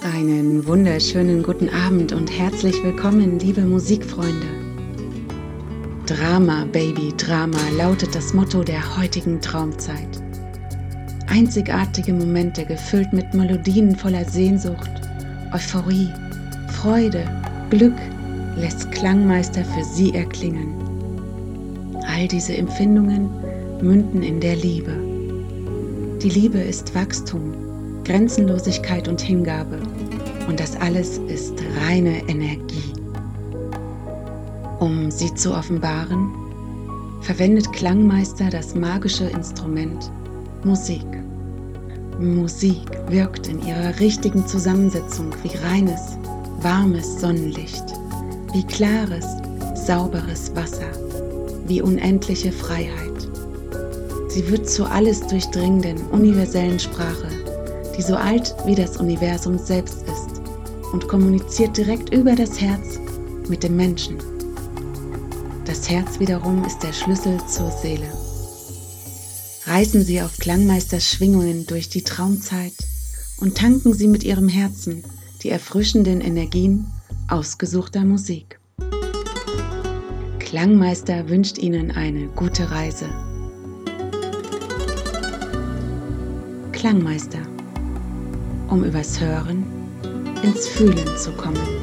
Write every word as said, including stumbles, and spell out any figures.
Einen wunderschönen guten Abend und herzlich willkommen, liebe Musikfreunde. Drama, Baby, Drama lautet das Motto der heutigen Traumzeit. Einzigartige Momente gefüllt mit Melodien voller Sehnsucht, Euphorie, Freude, Glück lässt Klangmeister für Sie erklingen. All diese Empfindungen münden in der Liebe. Die Liebe ist Wachstum, Grenzenlosigkeit und Hingabe und das alles ist reine Energie. Um sie zu offenbaren, verwendet Klangmeister das magische Instrument Musik. Musik wirkt in ihrer richtigen Zusammensetzung wie reines, warmes Sonnenlicht, wie klares, sauberes Wasser, wie unendliche Freiheit. Sie wird zur alles durchdringenden, universellen Sprache, die so alt wie das Universum selbst ist und kommuniziert direkt über das Herz mit dem Menschen. Das Herz wiederum ist der Schlüssel zur Seele. Reisen Sie auf Klangmeisters Schwingungen durch die Traumzeit und tanken Sie mit Ihrem Herzen die erfrischenden Energien ausgesuchter Musik. Klangmeister wünscht Ihnen eine gute Reise. Klangmeister, um übers Hören ins Fühlen zu kommen.